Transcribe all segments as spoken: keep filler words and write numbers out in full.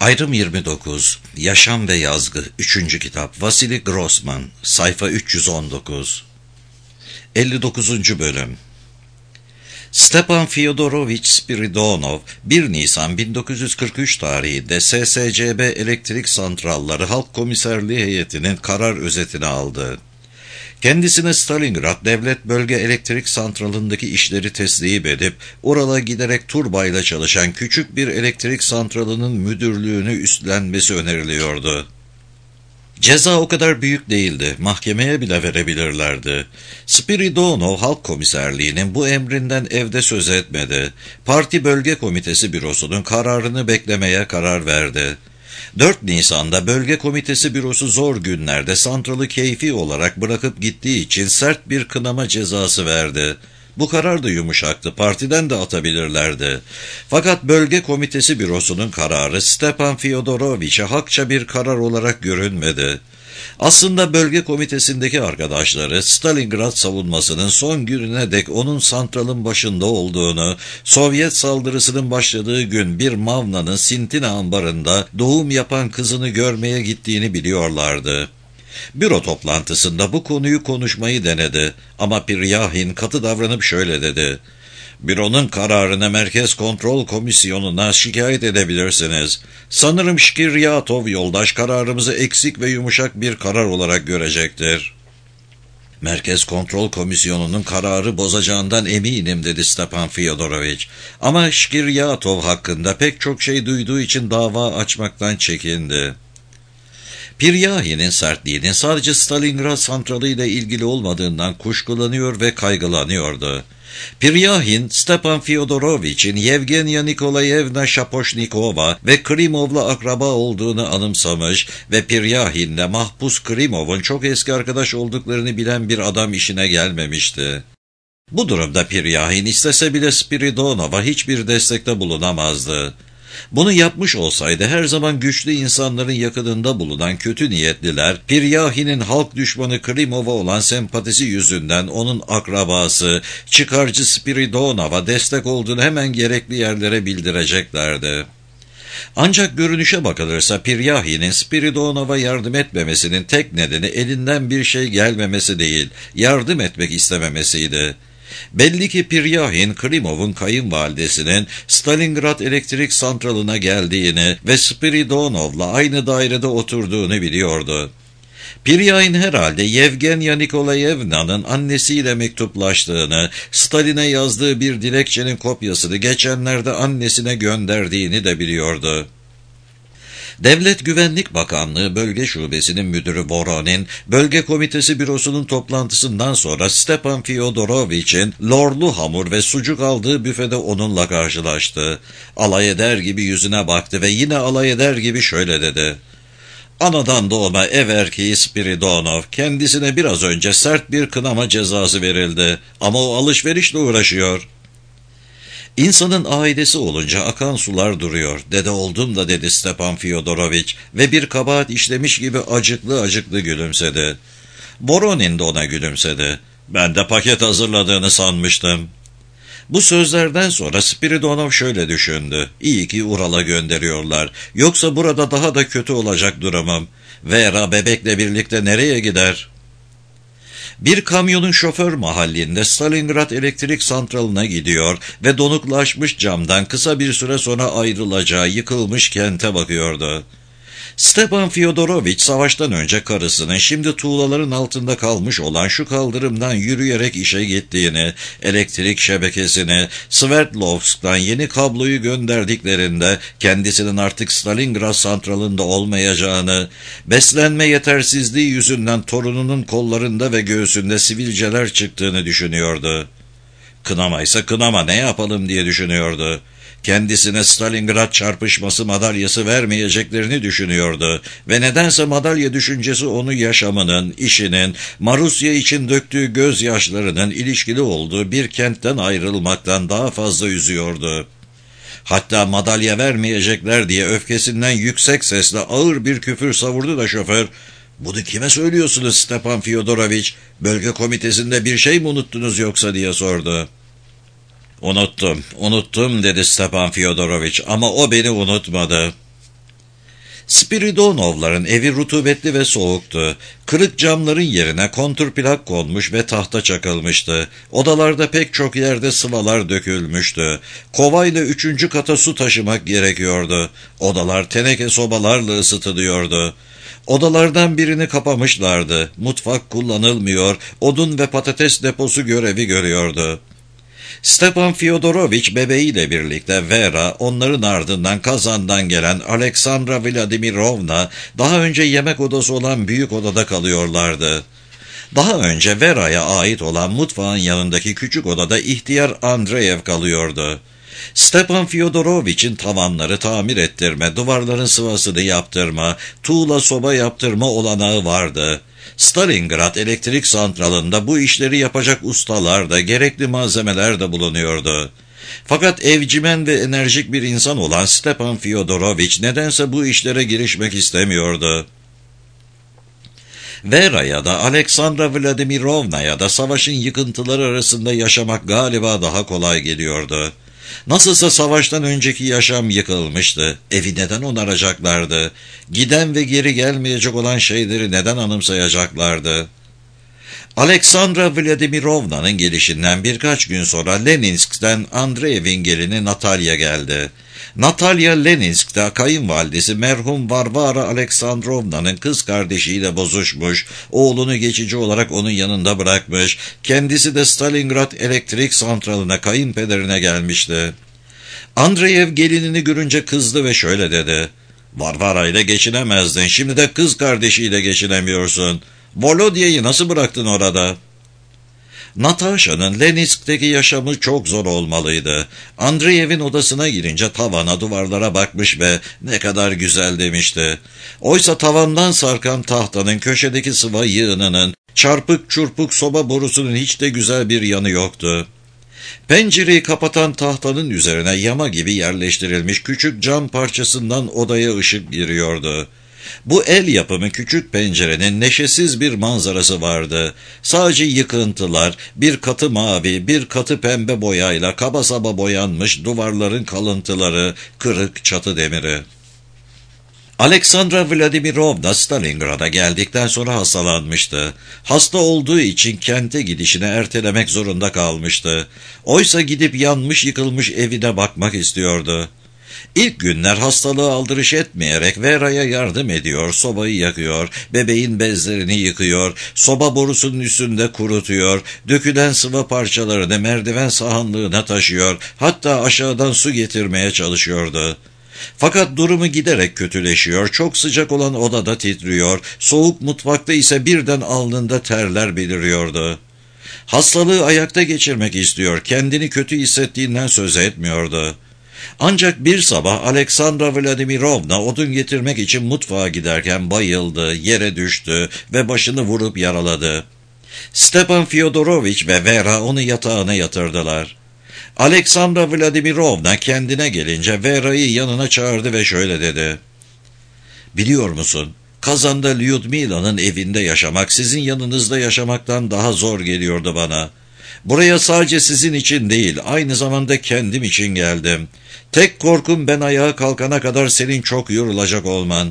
Ayrım yirmi dokuz, Yaşam ve Yazgı, üçüncü kitap, Vasili Grossman, sayfa üç yüz on dokuz. elli dokuzuncu bölüm. Stepan Fyodoroviç Spiridonov, bir Nisan bin dokuz yüz kırk üç tarihinde S S C B Elektrik Santralları Halk Komiserliği heyetinin karar özetini aldı. Kendisine Stalingrad Devlet Bölge Elektrik Santralı'ndaki işleri teslim edip, orala giderek turbayla çalışan küçük bir elektrik santralının müdürlüğünü üstlenmesi öneriliyordu. Ceza o kadar büyük değildi, mahkemeye bile verebilirlerdi. Spiridonov Halk Komiserliği'nin bu emrinden evde söz etmedi. Parti Bölge Komitesi Bürosu'nun kararını beklemeye karar verdi. dört Nisan'da Bölge Komitesi Bürosu zor günlerde santralı keyfi olarak bırakıp gittiği için sert bir kınama cezası verdi. Bu karar da yumuşaktı, partiden de atabilirlerdi. Fakat Bölge Komitesi Bürosu'nun kararı Stepan Fyodoroviç'e hakça bir karar olarak görünmedi. Aslında bölge komitesindeki arkadaşları Stalingrad savunmasının son gününe dek onun santralın başında olduğunu, Sovyet saldırısının başladığı gün bir Mavna'nın Sintina ambarında doğum yapan kızını görmeye gittiğini biliyorlardı. Büro toplantısında bu konuyu konuşmayı denedi ama Piryahin katı davranıp şöyle dedi: "Büronun kararını Merkez Kontrol Komisyonu'na şikayet edebilirsiniz. Sanırım Şkiryatov yoldaş kararımızı eksik ve yumuşak bir karar olarak görecektir." "Merkez Kontrol Komisyonu'nun kararı bozacağından eminim," dedi Stepan Fyodoroviç. Ama Şkiryatov hakkında pek çok şey duyduğu için dava açmaktan çekindi. Piryahin'in sertliğinin sadece Stalingrad santralı ile ilgili olmadığından kuşkulanıyor ve kaygılanıyordu. Piryahin, Stepan Fyodoroviç'in Yevgenya Nikolayevna Shaposhnikova ve Krimov'la akraba olduğunu anımsamış ve Piryahin'le mahpus Krimov'un çok eski arkadaş olduklarını bilen bir adam işine gelmemişti. Bu durumda Piryahin istese bile Spiridonov'a hiçbir destekte bulunamazdı. Bunu yapmış olsaydı her zaman güçlü insanların yakınında bulunan kötü niyetliler, Piryahin'in halk düşmanı Krimov'a olan sempatisi yüzünden onun akrabası, çıkarcı Spiridonov'a destek olduğunu hemen gerekli yerlere bildireceklerdi. Ancak görünüşe bakılırsa Piryahin'in Spiridonov'a yardım etmemesinin tek nedeni elinden bir şey gelmemesi değil, yardım etmek istememesiydi. Belli ki Piryahin, Krimov'un kayınvalidesinin Stalingrad Elektrik Santralı'na geldiğini ve Spiridonov'la aynı dairede oturduğunu biliyordu. Piryahin herhalde Yevgenya Nikolayevna'nın annesiyle mektuplaştığını, Stalin'e yazdığı bir dilekçenin kopyasını geçenlerde annesine gönderdiğini de biliyordu. Devlet Güvenlik Bakanlığı Bölge Şubesi'nin müdürü Voronin, Bölge Komitesi Bürosu'nun toplantısından sonra Stepan Fyodoroviç'in lorlu hamur ve sucuk aldığı büfede onunla karşılaştı. Alay eder gibi yüzüne baktı ve yine alay eder gibi şöyle dedi: "Anadan doğma ev erkeği Spiridonov, kendisine biraz önce sert bir kınama cezası verildi ama o alışverişle uğraşıyor." "İnsanın ailesi olunca akan sular duruyor. Dede oldum da," dedi Stepan Fyodoroviç ve bir kabahat işlemiş gibi acıklı acıklı gülümsedi. Voronin de ona gülümsedi. "Ben de paket hazırladığını sanmıştım." Bu sözlerden sonra Spiridonov şöyle düşündü: "İyi ki Ural'a gönderiyorlar. Yoksa burada daha da kötü olacak durumum. Vera bebekle birlikte nereye gider?" Bir kamyonun şoför mahallinde Stalingrad Elektrik Santralı'na gidiyor ve donuklaşmış camdan kısa bir süre sonra ayrılacağı yıkılmış kente bakıyordu. Stepan Fyodoroviç savaştan önce karısının şimdi tuğlaların altında kalmış olan şu kaldırımdan yürüyerek işe gittiğini, elektrik şebekesini, Sverdlovsk'tan yeni kabloyu gönderdiklerinde kendisinin artık Stalingrad santralında olmayacağını, beslenme yetersizliği yüzünden torununun kollarında ve göğsünde sivilceler çıktığını düşünüyordu. Kınamaysa kınama, ne yapalım diye düşünüyordu. Kendisine Stalingrad çarpışması madalyası vermeyeceklerini düşünüyordu ve nedense madalya düşüncesi onu yaşamının, işinin, Marusya için döktüğü gözyaşlarının ilişkili olduğu bir kentten ayrılmaktan daha fazla üzüyordu. Hatta madalya vermeyecekler diye öfkesinden yüksek sesle ağır bir küfür savurdu da şoför, "Bunu kime söylüyorsunuz Stepan Fyodoroviç? Bölge komitesinde bir şey mi unuttunuz yoksa?" diye sordu. "Unuttum, unuttum," dedi Stepan Fyodoroviç, "ama o beni unutmadı." Spiridonovların evi rutubetli ve soğuktu. Kırık camların yerine kontrplak konmuş ve tahta çakılmıştı. Odalarda pek çok yerde sıvalar dökülmüştü. Kovayla üçüncü kata su taşımak gerekiyordu. Odalar teneke sobalarla ısıtılıyordu. Odalardan birini kapamışlardı. Mutfak kullanılmıyor, odun ve patates deposu görevi görüyordu. Stepan Fyodoroviç bebeğiyle birlikte Vera, onların ardından Kazan'dan gelen Aleksandra Vladimirovna daha önce yemek odası olan büyük odada kalıyorlardı. Daha önce Vera'ya ait olan mutfağın yanındaki küçük odada ihtiyar Andreyev kalıyordu. Stepan Fyodoroviç'in tavanları tamir ettirme, duvarların sıvasını yaptırma, tuğla soba yaptırma olanağı vardı. Stalingrad elektrik santralında bu işleri yapacak ustalar da gerekli malzemeler de bulunuyordu. Fakat evcimen ve enerjik bir insan olan Stepan Fyodoroviç nedense bu işlere girişmek istemiyordu. Vera'ya da Aleksandra Vladimirovna'ya da savaşın yıkıntıları arasında yaşamak galiba daha kolay geliyordu. Nasılsa savaştan önceki yaşam yıkılmıştı. Evi neden onaracaklardı? Giden ve geri gelmeyecek olan şeyleri neden anımsayacaklardı? Aleksandra Vladimirovna'nın gelişinden birkaç gün sonra Leninsk'ten Andreyev'in gelini Natalya geldi. Natalya, Leninsk'te kayınvalidesi merhum Varvara Aleksandrovna'nın kız kardeşiyle bozuşmuş, oğlunu geçici olarak onun yanında bırakmış, kendisi de Stalingrad elektrik santralına kayınpederine gelmişti. Andreyev gelinini görünce kızdı ve şöyle dedi: "Varvara ile geçinemezdin, şimdi de kız kardeşiyle geçinemiyorsun. Volodya'yı nasıl bıraktın orada?" Natasha'nın Leninsk'teki yaşamı çok zor olmalıydı. Andreyev'in odasına girince tavana, duvarlara bakmış ve ne kadar güzel demişti. Oysa tavandan sarkan tahtanın, köşedeki sıva yığınının, çarpık çurpuk soba borusunun hiç de güzel bir yanı yoktu. Pencereyi kapatan tahtanın üzerine yama gibi yerleştirilmiş küçük cam parçasından odaya ışık giriyordu. Bu el yapımı küçük pencerenin neşesiz bir manzarası vardı. Sadece yıkıntılar, bir katı mavi, bir katı pembe boyayla kaba saba boyanmış duvarların kalıntıları, kırık çatı demiri. Aleksandra Vladimirovna Stalingrad'a geldikten sonra hastalanmıştı. Hasta olduğu için kente gidişini ertelemek zorunda kalmıştı. Oysa gidip yanmış yıkılmış evine bakmak istiyordu. İlk günler hastalığı aldırış etmeyerek Vera'ya yardım ediyor, sobayı yakıyor, bebeğin bezlerini yıkıyor, soba borusunun üstünde kurutuyor, dökülen sıva parçalarını merdiven sahanlığına taşıyor, hatta aşağıdan su getirmeye çalışıyordu. Fakat durumu giderek kötüleşiyor, çok sıcak olan odada titriyor, soğuk mutfakta ise birden alnında terler beliriyordu. Hastalığı ayakta geçirmek istiyor, kendini kötü hissettiğinden söz etmiyordu. Ancak bir sabah Aleksandra Vladimirovna odun getirmek için mutfağa giderken bayıldı, yere düştü ve başını vurup yaraladı. Stepan Fyodoroviç ve Vera onu yatağına yatırdılar. Aleksandra Vladimirovna kendine gelince Vera'yı yanına çağırdı ve şöyle dedi: "Biliyor musun, Kazan'da Lyudmila'nın evinde yaşamak sizin yanınızda yaşamaktan daha zor geliyordu bana. Buraya sadece sizin için değil, aynı zamanda kendim için geldim. Tek korkum ben ayağa kalkana kadar senin çok yorulacak olman."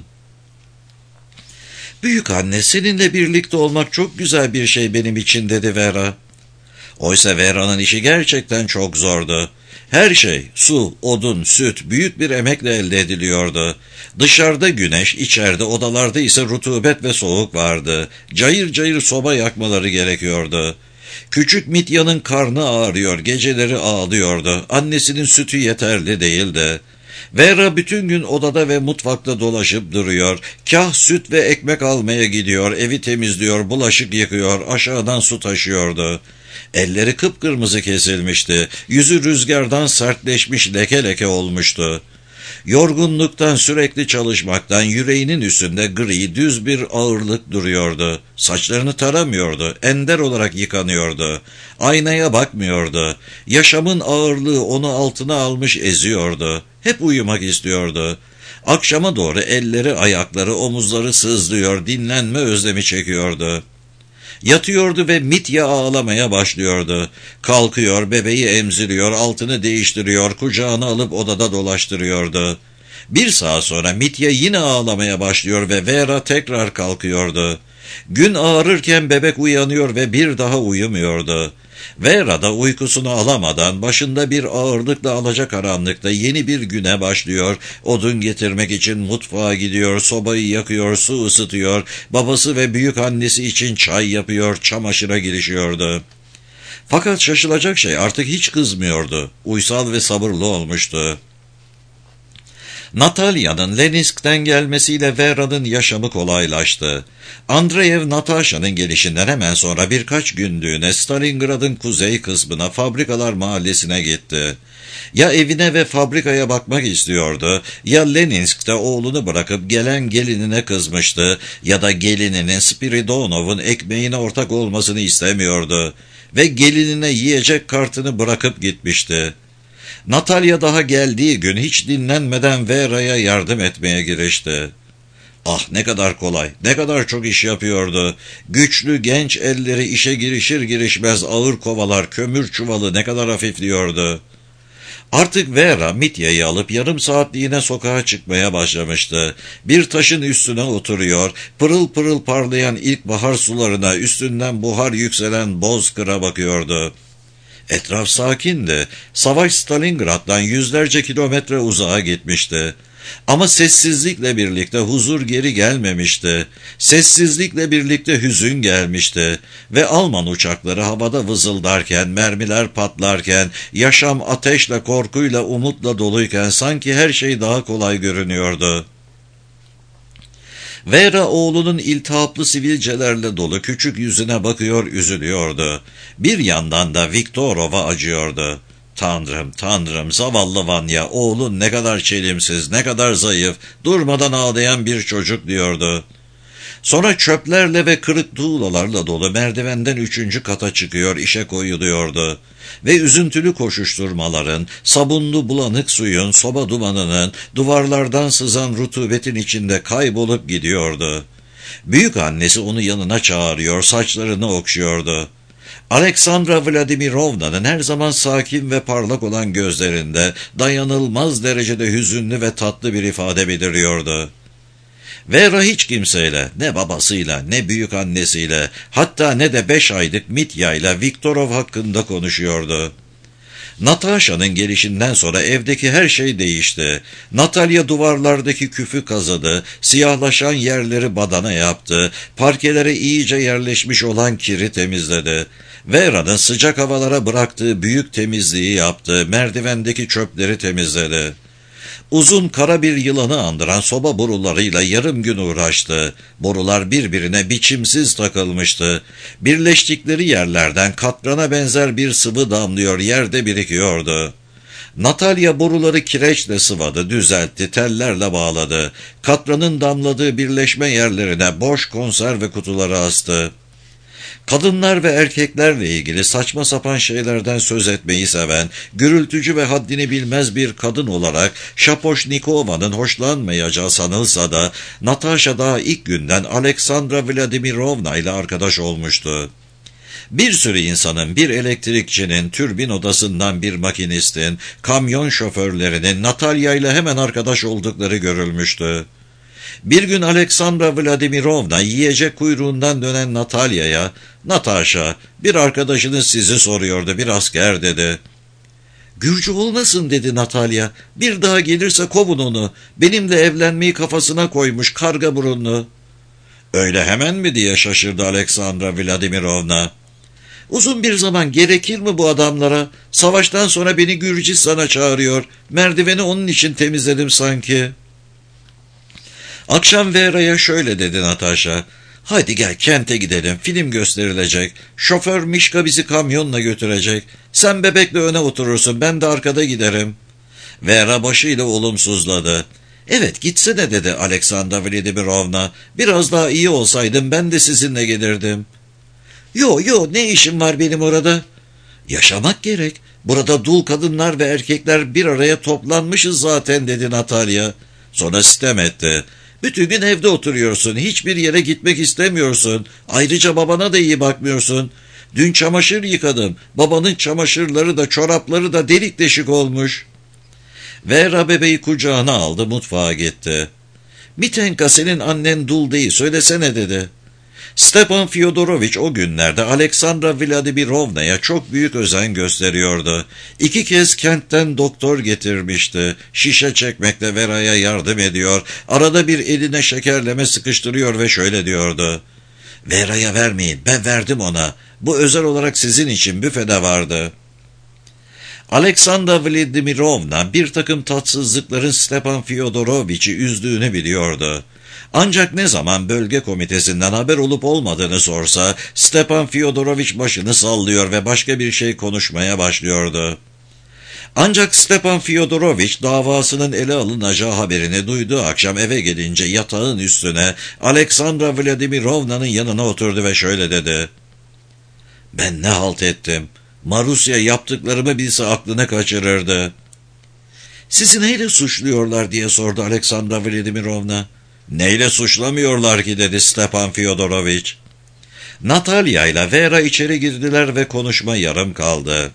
"Büyük anne, seninle birlikte olmak çok güzel bir şey benim için," dedi Vera. Oysa Vera'nın işi gerçekten çok zordu. Her şey, su, odun, süt, büyük bir emekle elde ediliyordu. Dışarıda güneş, içeride odalarda ise rutubet ve soğuk vardı. Cayır cayır soba yakmaları gerekiyordu. Küçük Mitya'nın karnı ağrıyor, geceleri ağlıyordu. Annesinin sütü yeterli değildi. Vera bütün gün odada ve mutfakta dolaşıp duruyor. Kah süt ve ekmek almaya gidiyor, evi temizliyor, bulaşık yıkıyor, aşağıdan su taşıyordu. Elleri kıpkırmızı kesilmişti, yüzü rüzgardan sertleşmiş, leke leke olmuştu. Yorgunluktan, sürekli çalışmaktan yüreğinin üstünde gri, düz bir ağırlık duruyordu. Saçlarını taramıyordu, ender olarak yıkanıyordu. Aynaya bakmıyordu. Yaşamın ağırlığı onu altına almış eziyordu. Hep uyumak istiyordu. Akşama doğru elleri, ayakları, omuzları sızlıyor, dinlenme özlemi çekiyordu. Yatıyordu ve Mitya ağlamaya başlıyordu. Kalkıyor, bebeği emziriyor, altını değiştiriyor, kucağına alıp odada dolaştırıyordu. Bir saat sonra Mitya yine ağlamaya başlıyor ve Vera tekrar kalkıyordu. Gün ağarırken bebek uyanıyor ve bir daha uyumuyordu. Vera da uykusunu alamadan başında bir ağırlıkla alacakaranlıkta yeni bir güne başlıyor. Odun getirmek için mutfağa gidiyor, sobayı yakıyor, su ısıtıyor, babası ve büyük annesi için çay yapıyor, çamaşıra girişiyordu. Fakat şaşılacak şey, artık hiç kızmıyordu. Uysal ve sabırlı olmuştu. Natalya'nın Leninsk'ten gelmesiyle Vera'nın yaşamı kolaylaştı. Andreyev, Natasha'nın gelişinden hemen sonra birkaç günlüğüne Stalingrad'ın kuzey kısmına, Fabrikalar Mahallesi'ne gitti. Ya evine ve fabrikaya bakmak istiyordu, ya Leninsk'te oğlunu bırakıp gelen gelinine kızmıştı, ya da gelininin Spiridonov'un ekmeğine ortak olmasını istemiyordu ve gelinine yiyecek kartını bırakıp gitmişti. Natalya daha geldiği gün hiç dinlenmeden Vera'ya yardım etmeye girişti. Ah, ne kadar kolay, ne kadar çok iş yapıyordu. Güçlü genç elleri işe girişir girişmez ağır kovalar, kömür çuvalı ne kadar hafifliyordu. Artık Vera Mitya'yı alıp yarım saatliğine sokağa çıkmaya başlamıştı. Bir taşın üstüne oturuyor, pırıl pırıl parlayan ilkbahar sularına, üstünden buhar yükselen Bozkır'a bakıyordu. Etraf sakindi. Savaş Stalingrad'dan yüzlerce kilometre uzağa gitmişti. Ama sessizlikle birlikte huzur geri gelmemişti. Sessizlikle birlikte hüzün gelmişti. Ve Alman uçakları havada vızıldarken, mermiler patlarken, yaşam ateşle, korkuyla, umutla doluyken sanki her şey daha kolay görünüyordu. Vera oğlunun iltihaplı sivilcelerle dolu küçük yüzüne bakıyor, üzülüyordu. Bir yandan da Viktorov'a acıyordu. Tanrım, Tanrım, zavallı Vanya, oğlun ne kadar çelimsiz, ne kadar zayıf, durmadan ağlayan bir çocuk diyordu. Sonra çöplerle ve kırık tuğlalarla dolu merdivenden üçüncü kata çıkıyor, işe koyuluyordu. Ve üzüntülü koşuşturmaların, sabunlu bulanık suyun, soba dumanının, duvarlardan sızan rutubetin içinde kaybolup gidiyordu. Büyük annesi onu yanına çağırıyor, saçlarını okşuyordu. Aleksandra Vladimirovna'nın her zaman sakin ve parlak olan gözlerinde dayanılmaz derecede hüzünlü ve tatlı bir ifade beliriyordu. Vera hiç kimseyle, ne babasıyla, ne büyük annesiyle, hatta ne de beş aylık Mitya ile Viktorov hakkında konuşuyordu. Natasha'nın gelişinden sonra evdeki her şey değişti. Natalya duvarlardaki küfü kazıdı, siyahlaşan yerleri badana yaptı, parkelere iyice yerleşmiş olan kiri temizledi. Vera'nın sıcak havalara bıraktığı büyük temizliği yaptı, merdivendeki çöpleri temizledi. Uzun kara bir yılanı andıran soba borularıyla yarım gün uğraştı. Borular birbirine biçimsiz takılmıştı. Birleştikleri yerlerden katrana benzer bir sıvı damlıyor, yerde birikiyordu. Natalya boruları kireçle sıvadı, düzeltti, tellerle bağladı. Katranın damladığı birleşme yerlerine boş konserve kutuları astı. Kadınlar ve erkeklerle ilgili saçma sapan şeylerden söz etmeyi seven, gürültücü ve haddini bilmez bir kadın olarak Şapoşnikova'nın hoşlanmayacağı sanılsa da, Natasha daha ilk günden Aleksandra Vladimirovna ile arkadaş olmuştu. Bir sürü insanın, bir elektrikçinin, türbin odasından bir makinistin, kamyon şoförlerinin Natalya ile hemen arkadaş oldukları görülmüştü. Bir gün Aleksandra Vladimirovna yiyecek kuyruğundan dönen Natalya'ya, "Natasha, bir arkadaşınız sizi soruyordu, bir asker," dedi. "Gürcü olmasın," dedi Natalya. "Bir daha gelirse kovun onu. Benimle evlenmeyi kafasına koymuş, karga burunlu." "Öyle hemen mi?" diye şaşırdı Aleksandra Vladimirovna. "Uzun bir zaman gerekir mi bu adamlara? Savaştan sonra beni Gürcistan'a çağırıyor. Merdiveni onun için temizledim sanki." Akşam Vera'ya şöyle dedi Natasha: "Hadi gel, kente gidelim, film gösterilecek. Şoför Mişka bizi kamyonla götürecek. Sen bebekle öne oturursun, ben de arkada giderim." Vera başıyla olumsuzladı. "Evet, gitsene," dedi Aleksandra Vladimirovna. "Biraz daha iyi olsaydım ben de sizinle gelirdim." "Yo yo, ne işim var benim orada?" "Yaşamak gerek. Burada dul kadınlar ve erkekler bir araya toplanmışız zaten," dedi Natalya. Sonra sitem etti. "Bütün gün evde oturuyorsun, hiçbir yere gitmek istemiyorsun. Ayrıca babana da iyi bakmıyorsun. Dün çamaşır yıkadım, babanın çamaşırları da çorapları da delik deşik olmuş." Vera bebeği kucağına aldı, mutfağa gitti. "Mitenka, senin annen dul değil, söylesene," dedi. Stepan Fyodoroviç o günlerde Aleksandra Vladimirovna'ya çok büyük özen gösteriyordu. İki kez kentten doktor getirmişti. Şişe çekmekle Vera'ya yardım ediyor. Arada bir eline şekerleme sıkıştırıyor ve şöyle diyordu: "Vera'ya vermeyin, ben verdim ona. Bu özel olarak sizin için büfede vardı." Aleksandra Vladimirovna bir takım tatsızlıkların Stepan Fyodoroviç'i üzdüğünü biliyordu. Ancak ne zaman bölge komitesinden haber olup olmadığını sorsa, Stepan Fyodoroviç başını sallıyor ve başka bir şey konuşmaya başlıyordu. Ancak Stepan Fyodoroviç davasının ele alınacağı haberini duyduğu akşam eve gelince yatağın üstüne Aleksandra Vladimirovna'nın yanına oturdu ve şöyle dedi: "Ben ne halt ettim? Marusya yaptıklarımı bilse aklını kaçırırdı." "Sizi neyle suçluyorlar?" diye sordu Aleksandra Vladimirovna. "Neyle suçlamıyorlar ki?" dedi Stepan Fyodoroviç. Natalya ile Vera içeri girdiler ve konuşma yarım kaldı.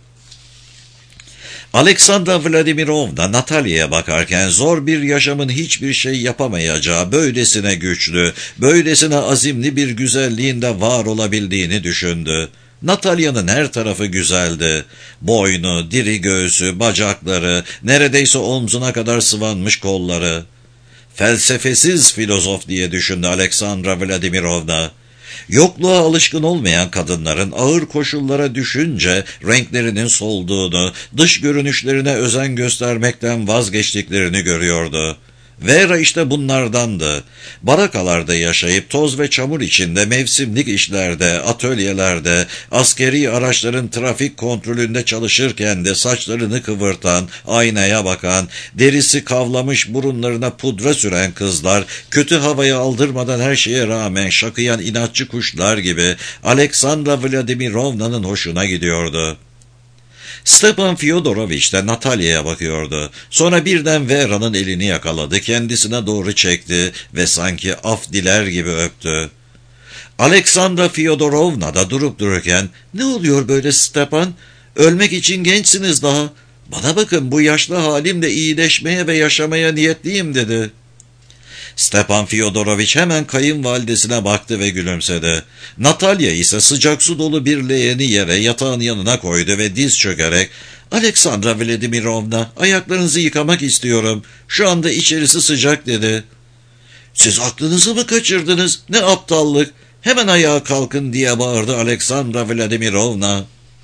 Aleksandra Vladimirovna Natalya'ya bakarken zor bir yaşamın hiçbir şey yapamayacağı, böylesine güçlü, böylesine azimli bir güzelliğinde var olabildiğini düşündü. Natalya'nın her tarafı güzeldi. Boynu, diri göğsü, bacakları, neredeyse omzuna kadar sıvanmış kolları. Felsefesiz filozof diye düşündü Aleksandra Vladimirovna. Yokluğa alışkın olmayan kadınların ağır koşullara düşünce renklerinin solduğunu, dış görünüşlerine özen göstermekten vazgeçtiklerini görüyordu. Vera işte bunlardandı. Barakalarda yaşayıp toz ve çamur içinde mevsimlik işlerde, atölyelerde, askeri araçların trafik kontrolünde çalışırken de saçlarını kıvırtan, aynaya bakan, derisi kavlamış burunlarına pudra süren kızlar, kötü havayı aldırmadan her şeye rağmen şakıyan inatçı kuşlar gibi Aleksandra Vladimirovna'nın hoşuna gidiyordu. Stepan Fyodoroviç de Natalya'ya bakıyordu. Sonra birden Vera'nın elini yakaladı, kendisine doğru çekti ve sanki af diler gibi öptü. Aleksandra Fyodorovna da durup dururken, "Ne oluyor böyle Stepan? Ölmek için gençsiniz daha. Bana bakın, bu yaşlı halimle iyileşmeye ve yaşamaya niyetliyim," dedi. Stepan Fyodoroviç hemen kayınvalidesine baktı ve gülümsedi. Natalya ise sıcak su dolu bir leğeni yere yatağın yanına koydu ve diz çökerek, "Aleksandra Vladimirovna, ayaklarınızı yıkamak istiyorum. Şu anda içerisi sıcak," dedi. "Siz aklınızı mı kaçırdınız? Ne aptallık! Hemen ayağa kalkın," diye bağırdı Aleksandra Vladimirovna.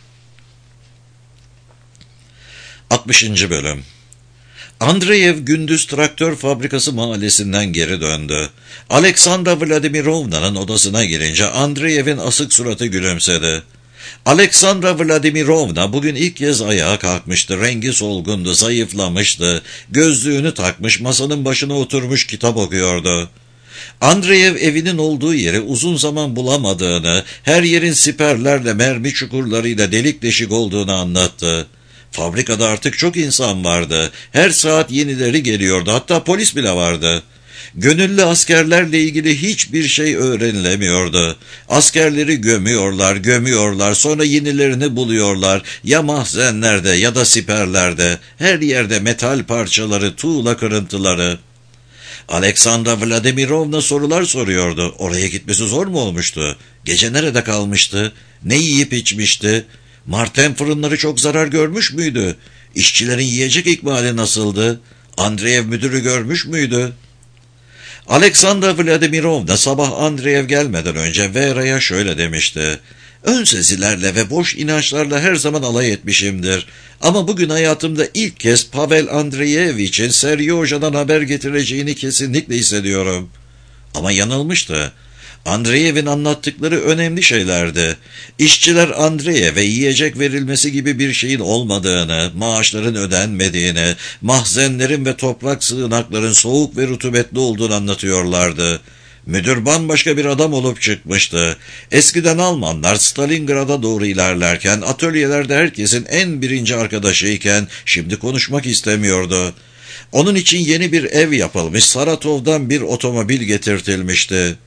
altmışıncı Bölüm. Andreyev gündüz traktör fabrikası mahallesinden geri döndü. Aleksandra Vladimirovna'nın odasına girince Andreyev'in asık suratı gülümsedi. Aleksandra Vladimirovna bugün ilk kez ayağa kalkmıştı. Rengi solgundu, zayıflamıştı. Gözlüğünü takmış, masanın başına oturmuş kitap okuyordu. Andreyev evinin olduğu yeri uzun zaman bulamadığını, her yerin siperlerle, mermi çukurlarıyla delik deşik olduğunu anlattı. Fabrikada artık çok insan vardı. Her saat yenileri geliyordu. Hatta polis bile vardı. Gönüllü askerlerle ilgili hiçbir şey öğrenilemiyordu. Askerleri gömüyorlar, gömüyorlar, sonra yenilerini buluyorlar. Ya mahzenlerde ya da siperlerde. Her yerde metal parçaları, tuğla kırıntıları. Aleksandra Vladimirovna sorular soruyordu. Oraya gitmesi zor mu olmuştu? Gece nerede kalmıştı? Ne yiyip içmişti? Marten fırınları çok zarar görmüş müydü? İşçilerin yiyecek ikmali nasıldı? Andreyev müdürü görmüş müydü? Aleksandra Vladimirovna sabah Andreyev gelmeden önce Vera'ya şöyle demişti: "Ön sezilerle ve boş inançlarla her zaman alay etmişimdir. Ama bugün hayatımda ilk kez Pavel Andreyevich'in Seryozha'dan haber getireceğini kesinlikle hissediyorum." Ama yanılmıştı. Andreyev'in anlattıkları önemli şeylerdi. İşçiler Andreyev'e yiyecek verilmesi gibi bir şeyin olmadığını, maaşların ödenmediğini, mahzenlerin ve toprak sığınakların soğuk ve rutubetli olduğunu anlatıyorlardı. Müdür bambaşka bir adam olup çıkmıştı. Eskiden Almanlar Stalingrad'a doğru ilerlerken atölyelerde herkesin en birinci arkadaşıyken şimdi konuşmak istemiyordu. Onun için yeni bir ev yapılmış, Saratov'dan bir otomobil getirtilmişti.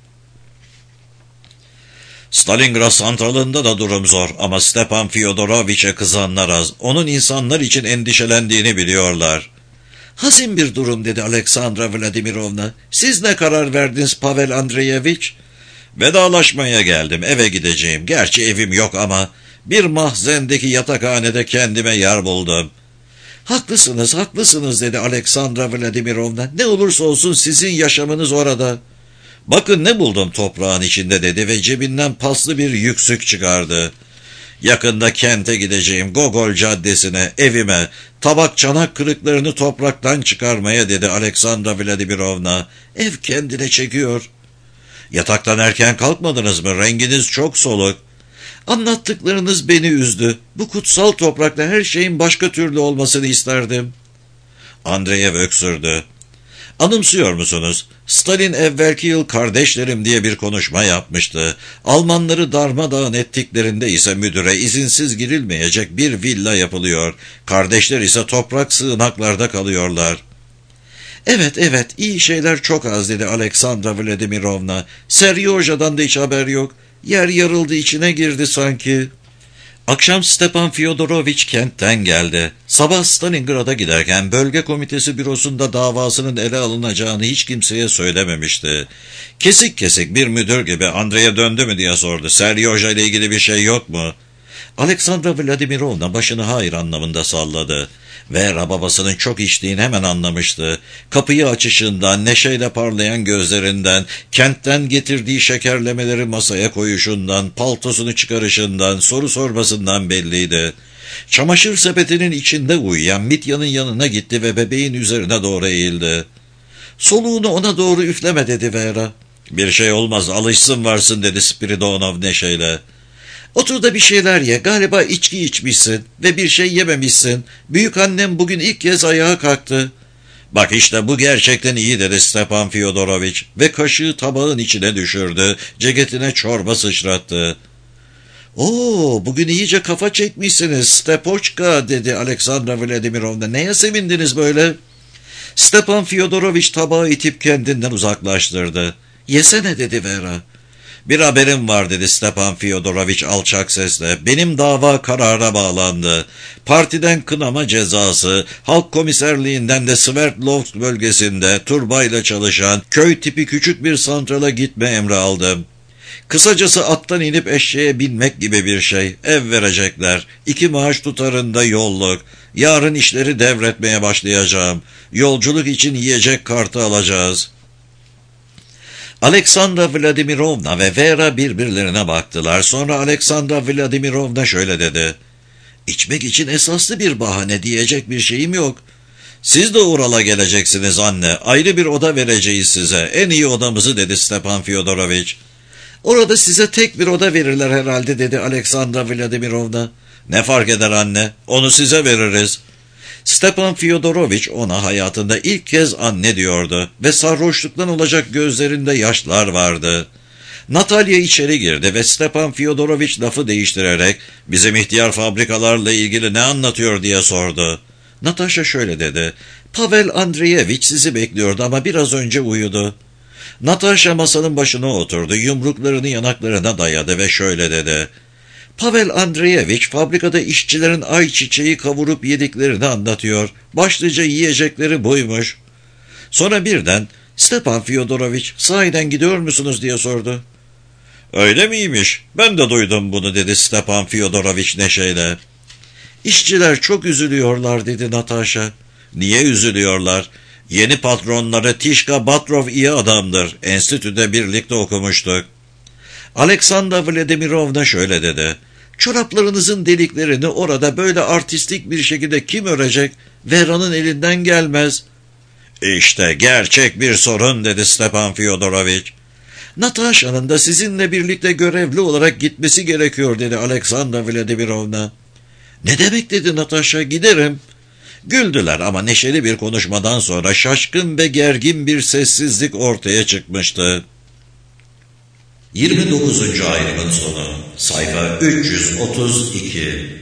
Stalingrad santralında da durum zor ama Stepan Fyodoroviç'e kızanlar az. Onun insanlar için endişelendiğini biliyorlar. Hazin bir durum dedi Aleksandra Vladimirovna. Siz ne karar verdiniz Pavel Andreyevich? Vedalaşmaya geldim, eve gideceğim. Gerçi evim yok ama bir mahzendeki yatakhanede kendime yer buldum. Haklısınız, haklısınız dedi Aleksandra Vladimirovna. Ne olursa olsun sizin yaşamınız orada. Bakın ne buldum toprağın içinde dedi ve cebinden paslı bir yüksük çıkardı. Yakında kente gideceğim, Gogol Caddesi'ne, evime, tabak çanak kırıklarını topraktan çıkarmaya dedi Aleksandra Vladimirovna. Ev kendine çekiyor. Yataktan erken kalkmadınız mı? Renginiz çok soluk. Anlattıklarınız beni üzdü. Bu kutsal toprakta her şeyin başka türlü olmasını isterdim. Andreyev öksürdü. Anımsıyor musunuz? Stalin evvelki yıl kardeşlerim diye bir konuşma yapmıştı. Almanları darmadağın ettiklerinde ise müdüre izinsiz girilmeyecek bir villa yapılıyor. Kardeşler ise toprak sığınaklarda kalıyorlar. Evet evet, iyi şeyler çok az dedi Aleksandra Vladimirovna. Seryozha'dan da hiç haber yok. Yer yarıldı, içine girdi sanki. Akşam Stepan Fyodoroviç kentten geldi. Sabah Stalingrad'a giderken bölge komitesi bürosunda davasının ele alınacağını hiç kimseye söylememişti. Kesik kesik bir müdür gibi Andrey'e döndü mü diye sordu. Seryozha ile ilgili bir şey yok mu? Aleksandra Vladimirovna başını hayır anlamında salladı. Vera babasının çok içtiğini hemen anlamıştı. Kapıyı açışından, neşeyle parlayan gözlerinden, kentten getirdiği şekerlemeleri masaya koyuşundan, paltosunu çıkarışından, soru sormasından belliydi. Çamaşır sepetinin içinde uyuyan Mitya'nın yanına gitti ve bebeğin üzerine doğru eğildi. Soluğunu ona doğru üfleme dedi Vera. Bir şey olmaz, alışsın varsın dedi Spiridonov neşeyle. Otur da bir şeyler ye. Galiba içki içmişsin ve bir şey yememişsin. Büyükannem bugün ilk kez ayağa kalktı. Bak işte bu gerçekten iyi dedi Stepan Fyodoroviç ve kaşığı tabağın içine düşürdü. Ceketine çorba sıçrattı. Oo, bugün iyice kafa çekmişsiniz Stepoçka dedi Aleksandra Vladimirovna. Neye sevindiniz böyle? Stepan Fyodoroviç tabağı itip kendinden uzaklaştırdı. Yesene dedi Vera. Bir haberim var dedi Stepan Fyodoroviç alçak sesle. Benim dava karara bağlandı. Partiden kınama cezası, halk komiserliğinden de Sverdlovsk bölgesinde turbayla çalışan köy tipi küçük bir santrala gitme emri aldım. Kısacası attan inip eşeğe binmek gibi bir şey. Ev verecekler. İki maaş tutarında yolluk. Yarın işleri devretmeye başlayacağım. Yolculuk için yiyecek kartı alacağız. Aleksandra Vladimirovna ve Vera birbirlerine baktılar. Sonra Aleksandra Vladimirovna şöyle dedi. İçmek için esaslı bir bahane, diyecek bir şeyim yok. Siz de Ural'a geleceksiniz anne. Ayrı bir oda vereceğiz size. En iyi odamızı dedi Stepan Fyodoroviç. Orada size tek bir oda verirler herhalde dedi Aleksandra Vladimirovna. Ne fark eder anne? Onu size veririz. Stepan Fyodoroviç ona hayatında ilk kez anne diyordu ve sarhoşluktan olacak gözlerinde yaşlar vardı. Natalya içeri girdi ve Stepan Fyodoroviç lafı değiştirerek bizim ihtiyar fabrikalarla ilgili ne anlatıyor diye sordu. Natasha şöyle dedi. Pavel Andreyevich sizi bekliyordu ama biraz önce uyudu. Natasha masanın başına oturdu, yumruklarını yanaklarına dayadı ve şöyle dedi. Pavel Andreyevich fabrikada işçilerin ayçiçeği kavurup yediklerini anlatıyor. Başlıca yiyecekleri buymuş. Sonra birden Stepan Fyodoroviç sahiden gidiyor musunuz diye sordu. Öyle miymiş? Ben de duydum bunu dedi Stepan Fyodoroviç neşeyle. İşçiler çok üzülüyorlar dedi Natasha. Niye üzülüyorlar? Yeni patronları Tişka Batrov iyi adamdır. Enstitüde birlikte okumuştuk. Aleksandra Vladimirovna şöyle dedi. Çoraplarınızın deliklerini orada böyle artistik bir şekilde kim örecek? Vera'nın elinden gelmez. İşte gerçek bir sorun dedi Stepan Fyodoroviç. Natasha'nın da sizinle birlikte görevli olarak gitmesi gerekiyor dedi Aleksandra Vladimirovna. Ne demek dedi Natasha, giderim. Güldüler ama neşeli bir konuşmadan sonra şaşkın ve gergin bir sessizlik ortaya çıkmıştı. yirmi dokuzuncu ayrımın sonu. Sayfa üç yüz otuz iki.